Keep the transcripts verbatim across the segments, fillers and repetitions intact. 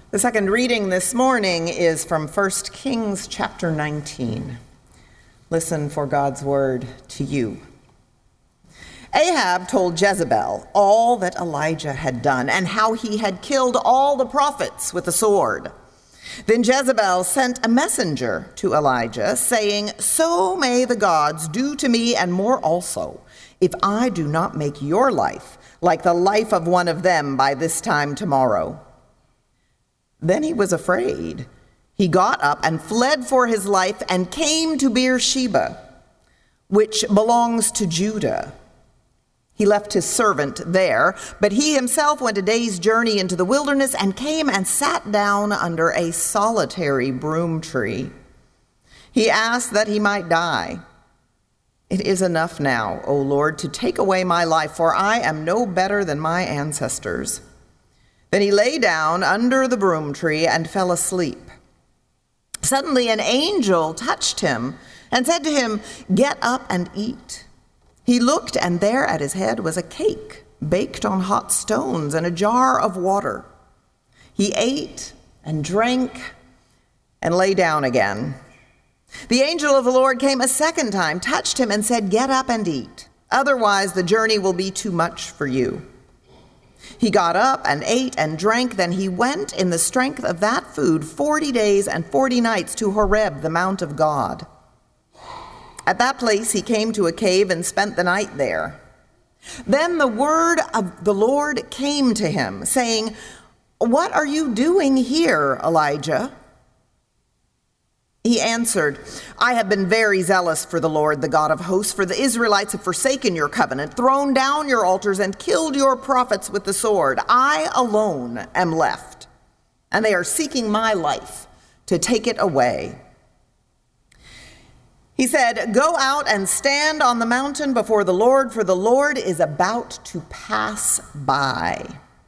The second reading this morning is from First Kings chapter nineteen. Listen for God's word to you. Ahab told Jezebel all that Elijah had done and how he had killed all the prophets with the sword. Then Jezebel sent a messenger to Elijah, saying, "So may the gods do to me and more also, if I do not make your life like the life of one of them by this time tomorrow." Then he was afraid. He got up and fled for his life and came to Beersheba, which belongs to Judah. He left his servant there, but he himself went a day's journey into the wilderness and came and sat down under a solitary broom tree. He asked that he might die. "It is enough now, O Lord, to take away my life, for I am no better than my ancestors." Then he lay down under the broom tree and fell asleep. Suddenly an angel touched him and said to him, "Get up and eat." He looked, and there at his head was a cake baked on hot stones and a jar of water. He ate and drank and lay down again. The angel of the Lord came a second time, touched him, and said, "Get up and eat. Otherwise the journey will be too much for you." He got up and ate and drank. Then he went in the strength of that food forty days and forty nights to Horeb, the mount of God. At that place he came to a cave and spent the night there. Then the word of the Lord came to him, saying, "What are you doing here, Elijah?" He answered, "I have been very zealous for the Lord, the God of hosts, for the Israelites have forsaken your covenant, thrown down your altars, and killed your prophets with the sword. I alone am left, and they are seeking my life to take it away." He said, "Go out and stand on the mountain before the Lord, for the Lord is about to pass by."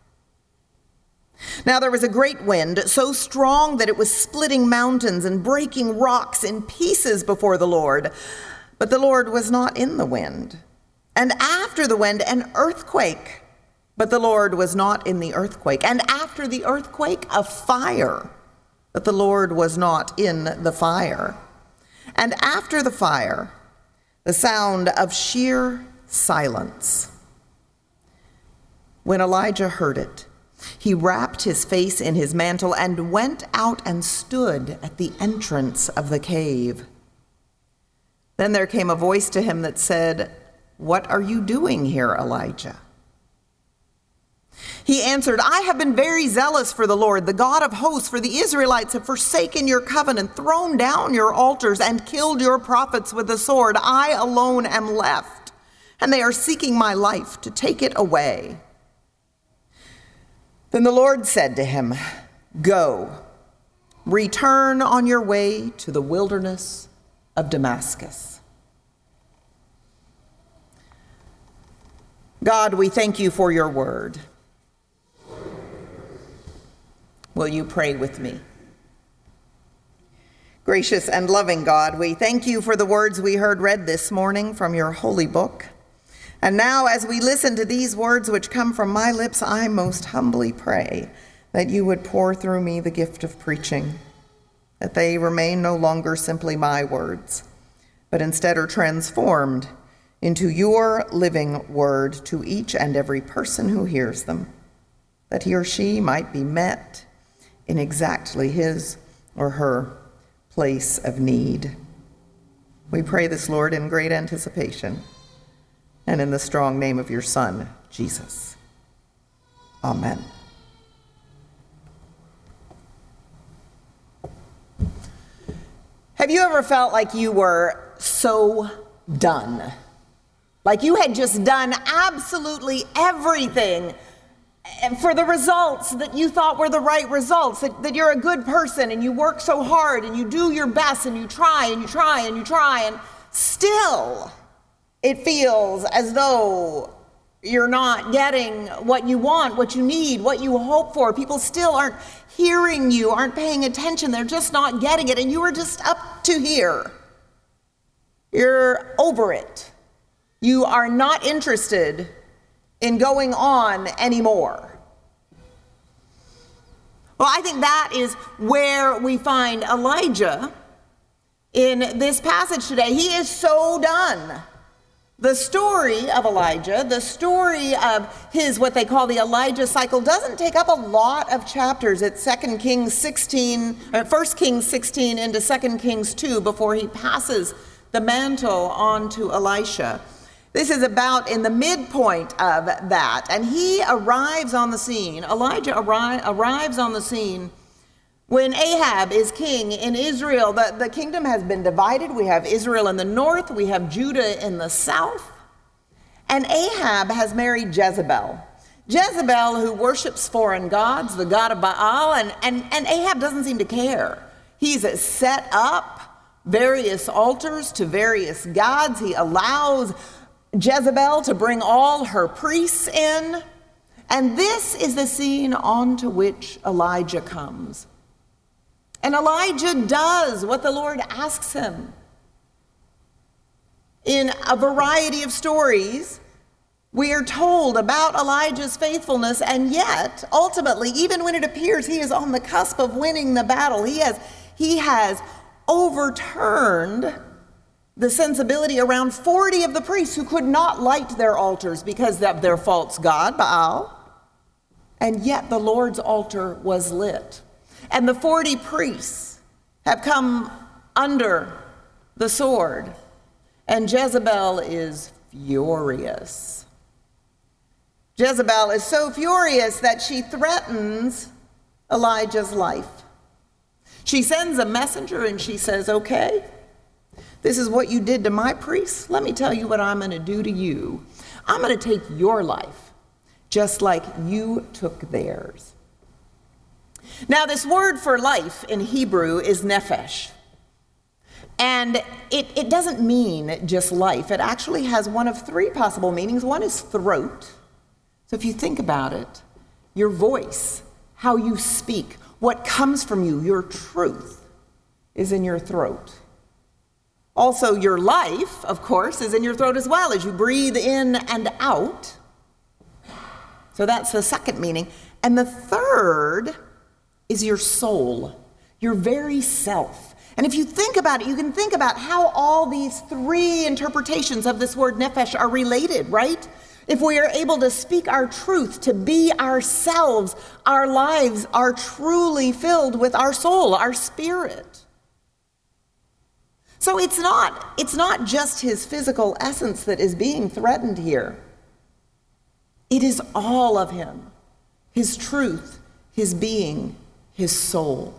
Now there was a great wind, so strong that it was splitting mountains and breaking rocks in pieces before the Lord. But the Lord was not in the wind. And after the wind, an earthquake. But the Lord was not in the earthquake. And after the earthquake, a fire. But the Lord was not in the fire. And after the fire, the sound of sheer silence. When Elijah heard it, he wrapped his face in his mantle and went out and stood at the entrance of the cave. Then there came a voice to him that said, "What are you doing here, Elijah?" He answered, "I have been very zealous for the Lord, the God of hosts, for the Israelites have forsaken your covenant, thrown down your altars, and killed your prophets with the sword. I alone am left, and they are seeking my life to take it away." Then the Lord said to him, "Go, return on your way to the wilderness of Damascus." God, we thank you for your word. Will you pray with me? Gracious and loving God, we thank you for the words we heard read this morning from your holy book. And now, as we listen to these words which come from my lips, I most humbly pray that you would pour through me the gift of preaching, that they remain no longer simply my words, but instead are transformed into your living word to each and every person who hears them, that he or she might be met in exactly his or her place of need. We pray this, Lord, in great anticipation, and in the strong name of your Son, Jesus. Amen. Have you ever felt like you were so done? Like you had just done absolutely everything for the results that you thought were the right results, that, that you're a good person and you work so hard and you do your best and you try and you try and you try, and still it feels as though you're not getting what you want, what you need, what you hope for. People still aren't hearing you, aren't paying attention. They're just not getting it. And you are just up to here. You're over it. You are not interested in going on anymore. Well, I think that is where we find Elijah in this passage today. He is so done. The story of Elijah, the story of his, what they call the Elijah cycle, doesn't take up a lot of chapters. It's Second Kings sixteen, or First Kings sixteen into Second Kings two before he passes the mantle on to Elisha. This is about in the midpoint of that. And he arrives on the scene, Elijah arri- arrives on the scene when Ahab is king in Israel. The, the kingdom has been divided. We have Israel in the north, we have Judah in the south. And Ahab has married Jezebel. Jezebel, who worships foreign gods, the god of Baal, and, and, and Ahab doesn't seem to care. He's set up various altars to various gods. He allows Jezebel to bring all her priests in. And this is the scene onto which Elijah comes. And Elijah does what the Lord asks him. In a variety of stories, we are told about Elijah's faithfulness, and yet, ultimately, even when it appears he is on the cusp of winning the battle, he has, he has overturned the sensibility around forty of the priests who could not light their altars because of their false god, Baal. And yet the Lord's altar was lit. And the forty priests have come under the sword. And Jezebel is furious. Jezebel is so furious that she threatens Elijah's life. She sends a messenger and she says, okay, this is what you did to my priests. Let me tell you what I'm going to do to you. I'm going to take your life just like you took theirs. Now, this word for life in Hebrew is nephesh. And it, it doesn't mean just life. It actually has one of three possible meanings. One is throat. So if you think about it, your voice, how you speak, what comes from you, your truth is in your throat. Also, your life, of course, is in your throat as well as you breathe in and out. So that's the second meaning. And the third is your soul, your very self. And if you think about it, you can think about how all these three interpretations of this word nephesh are related, right? If we are able to speak our truth, to be ourselves, our lives are truly filled with our soul, our spirit. So it's not, it's not just his physical essence that is being threatened here. It is all of him, his truth, his being, his soul.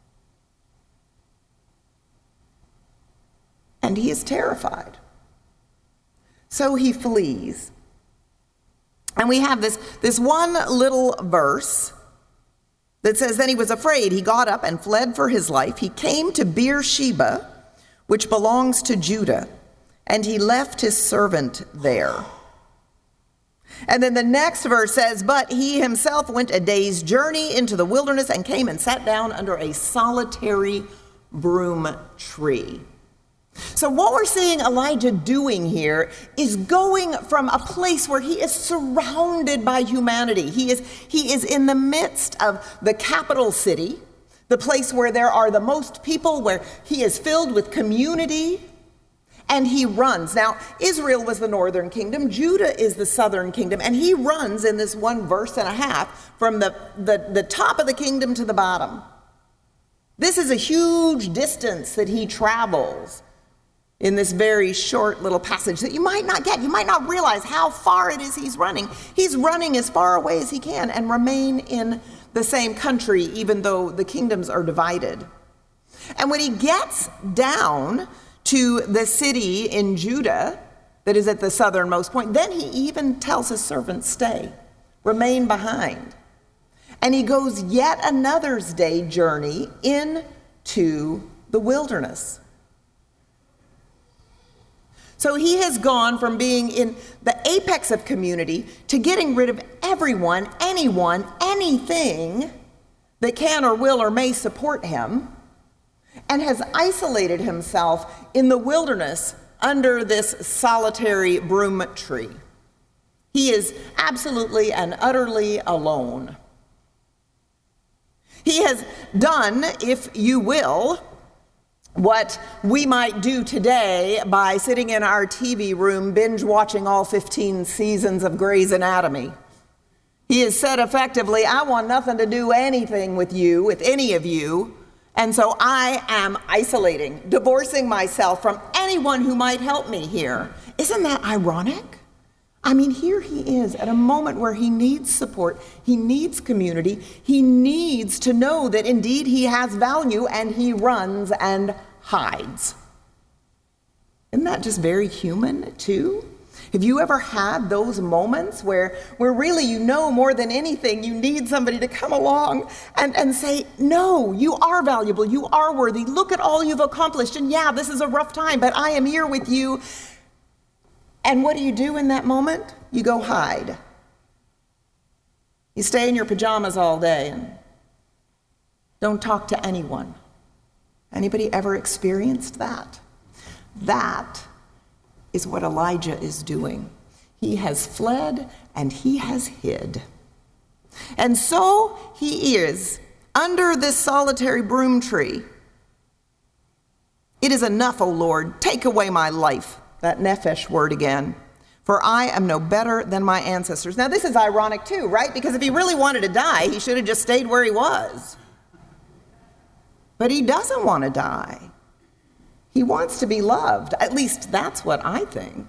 And he is terrified. So he flees. And we have this, this one little verse that says, then he was afraid. He got up and fled for his life. He came to Beersheba, which belongs to Judah, and he left his servant there. And then the next verse says, but he himself went a day's journey into the wilderness and came and sat down under a solitary broom tree. So what we're seeing Elijah doing here is going from a place where he is surrounded by humanity. He is, he is in the midst of the capital city, the place where there are the most people, where he is filled with community, and he runs. Now, Israel was the northern kingdom, Judah is the southern kingdom, and he runs in this one verse and a half from the, the, the top of the kingdom to the bottom. This is a huge distance that he travels in this very short little passage that you might not get. You might not realize how far it is he's running. He's running as far away as he can and remain in the same country, even though the kingdoms are divided. And when he gets down to the city in Judah that is at the southernmost point, then he even tells his servants, stay, remain behind. And he goes yet another day journey into the wilderness. So he has gone from being in the apex of community to getting rid of everyone, anyone, anything that can or will or may support him, and has isolated himself in the wilderness under this solitary broom tree. He is absolutely and utterly alone. He has done, if you will, what we might do today by sitting in our T V room binge watching all fifteen seasons of Grey's Anatomy. He has said effectively, I want nothing to do anything with you, with any of you, and so I am isolating, divorcing myself from anyone who might help me here. Isn't that ironic? I mean, here he is at a moment where he needs support, he needs community, he needs to know that indeed he has value, and he runs and hides. Isn't that just very human too? Have you ever had those moments where, where really you know more than anything, you need somebody to come along and, and say, no, you are valuable, you are worthy, look at all you've accomplished, and yeah, this is a rough time, but I am here with you. And what do you do in that moment? You go hide. You stay in your pajamas all day and don't talk to anyone. Anybody ever experienced that? That is what Elijah is doing. He has fled and he has hid. And so he is under this solitary broom tree. It is enough, O Lord, take away my life. That nephesh word again. For I am no better than my ancestors. Now this is ironic too, right? Because if he really wanted to die, he should have just stayed where he was. But he doesn't want to die. He wants to be loved. At least that's what I think.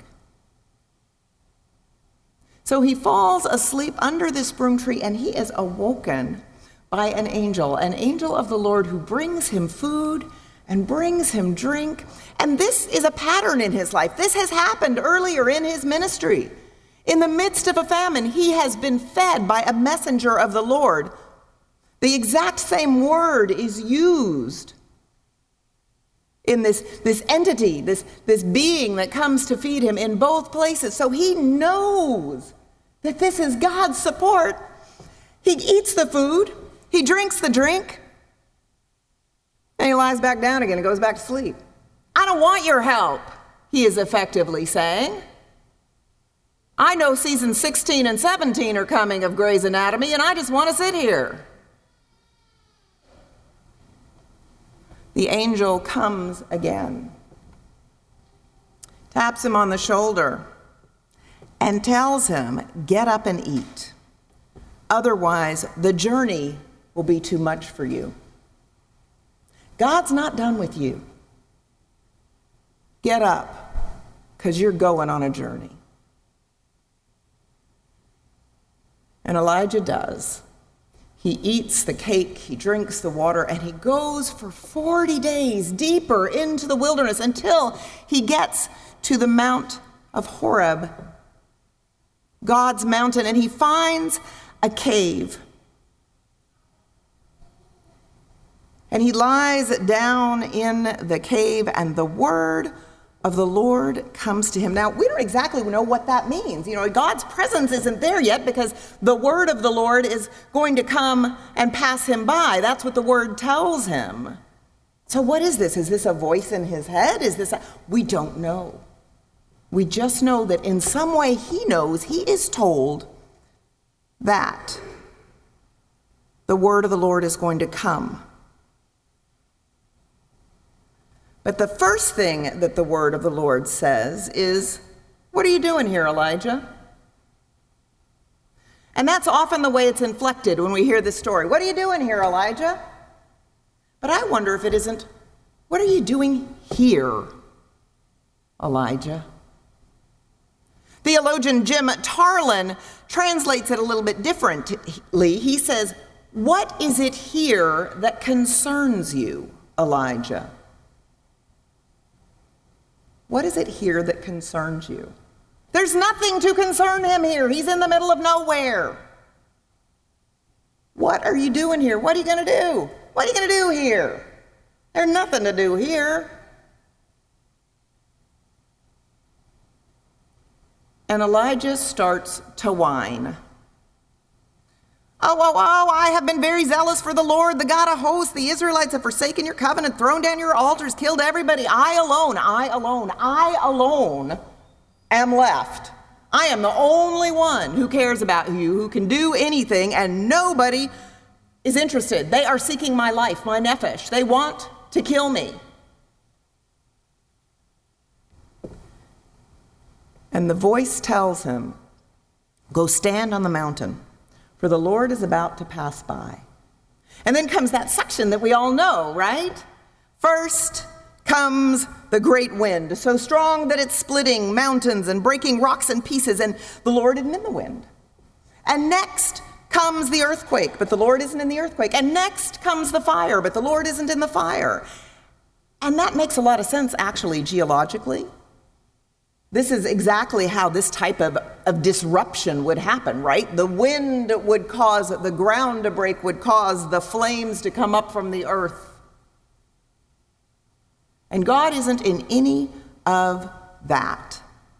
So he falls asleep under this broom tree, and he is awoken by an angel, an angel of the Lord who brings him food and brings him drink. And this is a pattern in his life. This has happened earlier in his ministry. In the midst of a famine, he has been fed by a messenger of the Lord. The exact same word is used in this, this entity, this, this being that comes to feed him in both places. So he knows that this is God's support. He eats the food, he drinks the drink, and he lies back down again and goes back to sleep. I don't want your help, he is effectively saying. I know seasons sixteen and seventeen are coming of Grey's Anatomy, and I just want to sit here. The angel comes again, taps him on the shoulder, and tells him, get up and eat. Otherwise, the journey will be too much for you. God's not done with you. Get up, because you're going on a journey. And Elijah does. He eats the cake, he drinks the water, and he goes for forty days deeper into the wilderness until he gets to the Mount of Horeb, God's mountain, and he finds a cave. And he lies down in the cave, and the word of the Lord comes to him. Now, we don't exactly know what that means. You know, God's presence isn't there yet because the word of the Lord is going to come and pass him by. That's what the word tells him. So what is this? Is this a voice in his head? Is this a... We don't know. We just know that in some way he knows, he is told that the word of the Lord is going to come. But the first thing that the word of the Lord says is, what are you doing here, Elijah? And that's often the way it's inflected when we hear this story. What are you doing here, Elijah? But I wonder if it isn't, what are you doing here, Elijah? Theologian Jim Tarlin translates it a little bit differently. He says, what is it here that concerns you, Elijah? What is it here that concerns you? There's nothing to concern him here. He's in the middle of nowhere. What are you doing here? What are you going to do? What are you going to do here? There's nothing to do here. And Elijah starts to whine. Oh, oh, oh, I have been very zealous for the Lord, the God of hosts. The Israelites have forsaken your covenant, thrown down your altars, killed everybody. I alone, I alone, I alone am left. I am the only one who cares about you, who can do anything, and nobody is interested. They are seeking my life, my nephesh. They want to kill me. And the voice tells him, go stand on the mountain, for the Lord is about to pass by. And then comes that section that we all know, right? First comes the great wind, so strong that it's splitting mountains and breaking rocks in pieces, and the Lord isn't in the wind. And next comes the earthquake, but the Lord isn't in the earthquake. And next comes the fire, but the Lord isn't in the fire. And that makes a lot of sense, actually, geologically. This is exactly how this type of, of disruption would happen, right? The wind would cause the ground to break, would cause the flames to come up from the earth. And God isn't in any of that.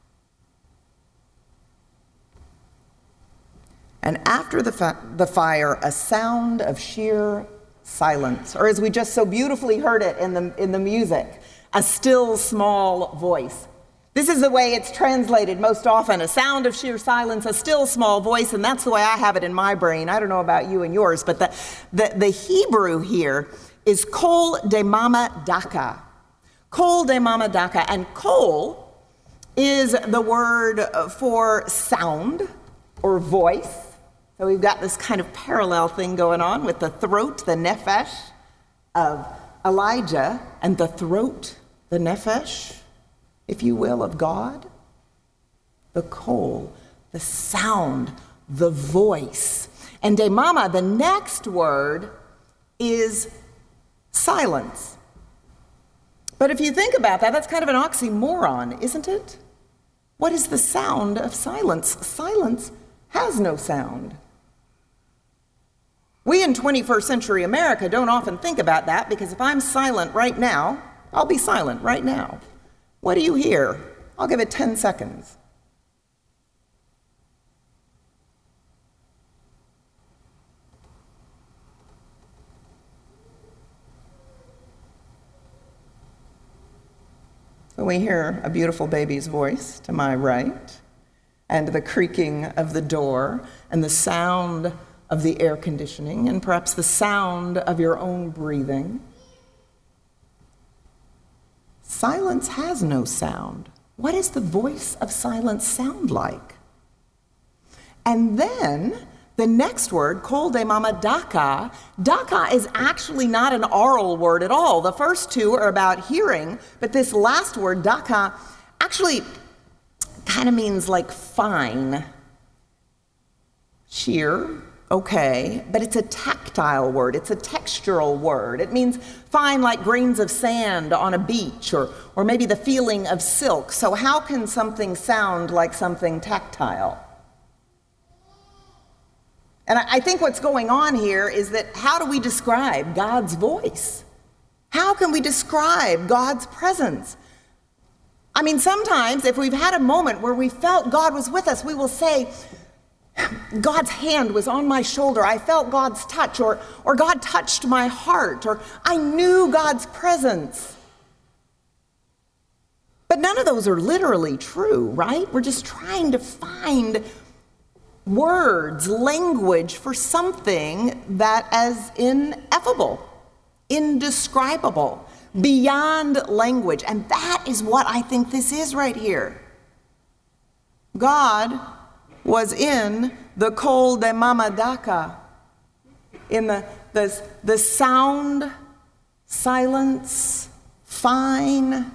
And after the, fa- the fire, a sound of sheer silence, or as we just so beautifully heard it in the, in the music, a still small voice. This is the way it's translated most often, a sound of sheer silence, a still small voice, and that's the way I have it in my brain. I don't know about you and yours, but the, the, the Hebrew here is kol demama daka. Kol demama daka, and kol is the word for sound or voice. So we've got this kind of parallel thing going on with the throat, the nephesh of Elijah, and the throat, the nephesh, if you will, of God. The kol, the sound, the voice. And demama, the next word, is silence. But if you think about that, that's kind of an oxymoron, isn't it? What is the sound of silence? Silence has no sound. We in twenty-first century America don't often think about that, because if I'm silent right now, I'll be silent right now. What do you hear? I'll give it ten seconds. So we hear a beautiful baby's voice to my right, and the creaking of the door, and the sound of the air conditioning, and perhaps the sound of your own breathing. Silence has no sound. What does the voice of silence sound like? And then the next word, kol demama daka, daka is actually not an oral word at all. The first two are about hearing, but this last word, daka, actually kind of means like fine. Sheer, okay, but it's a tactile word. It's a textural word. It means fine like grains of sand on a beach, or, or maybe the feeling of silk. So how can something sound like something tactile? And I, I think what's going on here is that how do we describe God's voice? How can we describe God's presence? I mean, sometimes if we've had a moment where we felt God was with us, we will say, God's hand was on my shoulder. I felt God's touch, or, or God touched my heart, or I knew God's presence. But none of those are literally true, right? We're just trying to find words, language for something that is ineffable, indescribable, beyond language. And that is what I think this is right here. God was in the kol demama daka, in the, the, the sound, silence, fine.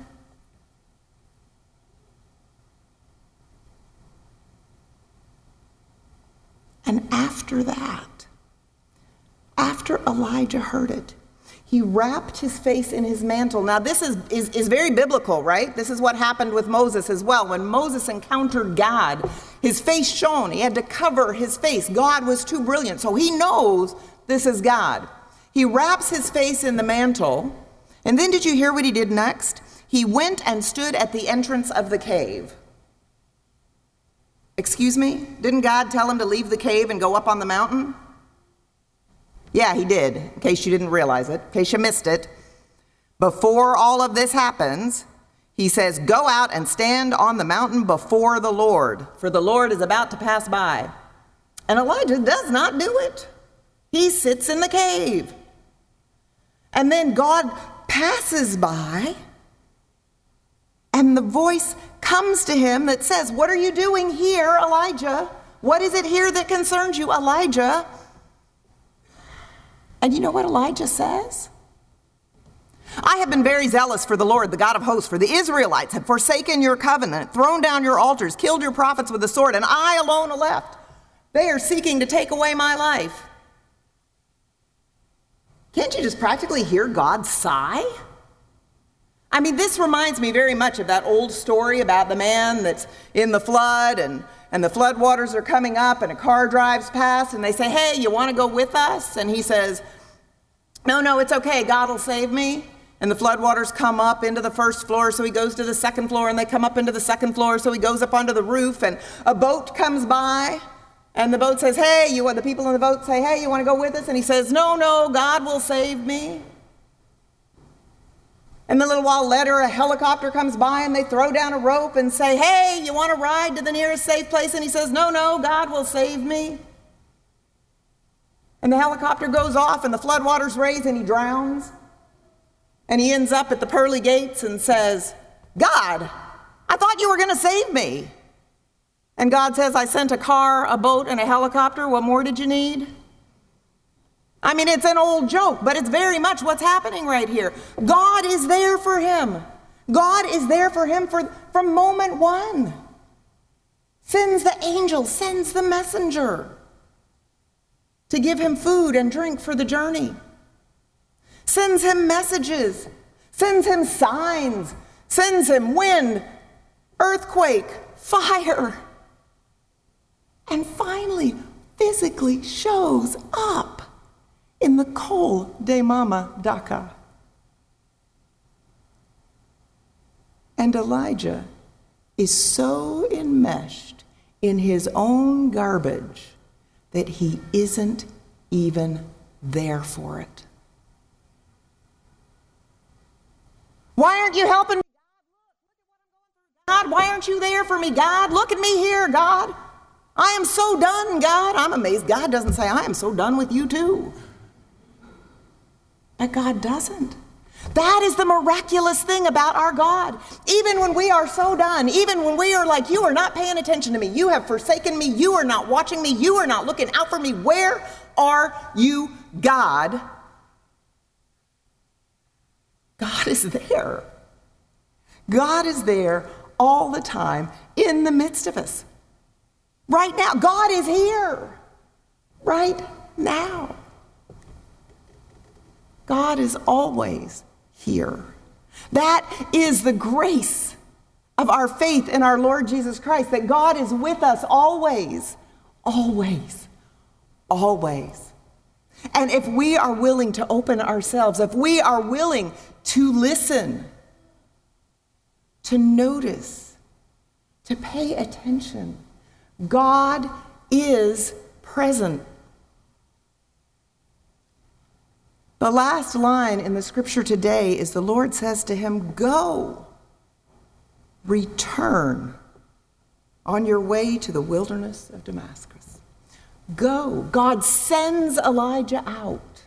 And after that, after Elijah heard it, he wrapped his face in his mantle. Now this is, is, is very biblical, right? This is what happened with Moses as well. When Moses encountered God, his face shone. He had to cover his face. God was too brilliant, so he knows this is God. He wraps his face in the mantle, and then did you hear what he did next? He went and stood at the entrance of the cave. Excuse me? Didn't God tell him to leave the cave and go up on the mountain? Yeah, he did, in case you didn't realize it, in case you missed it. Before all of this happens, he says, go out and stand on the mountain before the Lord, for the Lord is about to pass by. And Elijah does not do it. He sits in the cave. And then God passes by, and the voice comes to him that says, "What are you doing here, Elijah? What is it here that concerns you, Elijah?" And you know what Elijah says? "I have been very zealous for the Lord, the God of hosts, for the Israelites have forsaken your covenant, thrown down your altars, killed your prophets with the sword, and I alone am left. They are seeking to take away my life." Can't you just practically hear God sigh? I mean, this reminds me very much of that old story about the man that's in the flood, and, and the flood waters are coming up, and a car drives past, and they say, "Hey, you want to go with us?" And he says, "No, no, it's okay. God will save me." And the floodwaters come up into the first floor, so he goes to the second floor, and they come up into the second floor, so he goes up onto the roof, and a boat comes by, and the boat says, "Hey, you want," the people in the boat say, "Hey, you want to go with us?" And he says, "No, no, God will save me." And a little while later, a helicopter comes by, and they throw down a rope and say, "Hey, you want to ride to the nearest safe place?" And he says, "No, no, God will save me." And the helicopter goes off, and the floodwaters raise, and he drowns. And he ends up at the pearly gates and says, "God, I thought you were going to save me." And God says, "I sent a car, a boat, and a helicopter. What more did you need?" I mean, it's an old joke, but it's very much what's happening right here. God is there for him. God is there for him for, from moment one. Sends the angel, sends the messenger to give him food and drink for the journey. Sends him messages, sends him signs, sends him wind, earthquake, fire, and finally physically shows up in the Kol de Mama Daka. And Elijah is so enmeshed in his own garbage that he isn't even there for it. "Why aren't you helping me, God? Look, look at what I'm going through, God. Why aren't you there for me, God? Look at me here, God. I am so done, God." I'm amazed God doesn't say, "I am so done with you too." But God doesn't. That is the miraculous thing about our God. Even when we are so done, even when we are like, "You are not paying attention to me. You have forsaken me. You are not watching me. You are not looking out for me. Where are you, God?" God is there. God is there all the time in the midst of us. Right now. God is here. Right now. God is always here. That is the grace of our faith in our Lord Jesus Christ, that God is with us always, always, always. And if we are willing to open ourselves, if we are willing to listen, to notice, to pay attention, God is present. The last line in the scripture today is the Lord says to him, "Go, return on your way to the wilderness of Damascus." Go. God sends Elijah out.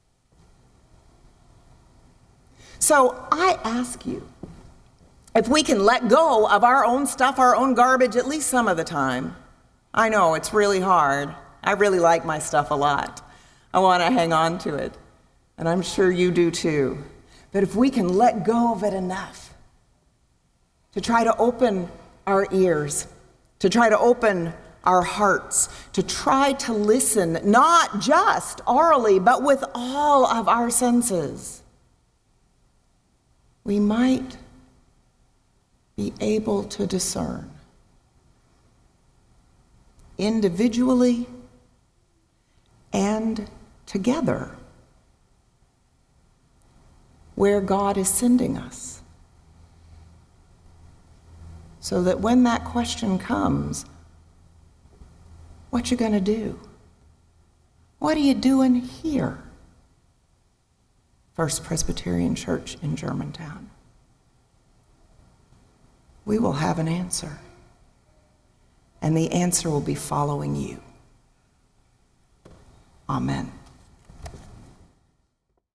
So I ask you, if we can let go of our own stuff, our own garbage, at least some of the time. I know it's really hard. I really like my stuff a lot. I want to hang on to it. And I'm sure you do too. But if we can let go of it enough to try to open our ears, to try to open our hearts, to try to listen, not just orally, but with all of our senses, we might be able to discern individually and together where God is sending us, so that when that question comes, what you gonna do? What are you doing here? First Presbyterian Church in Germantown. We will have an answer, and the answer will be following you. Amen.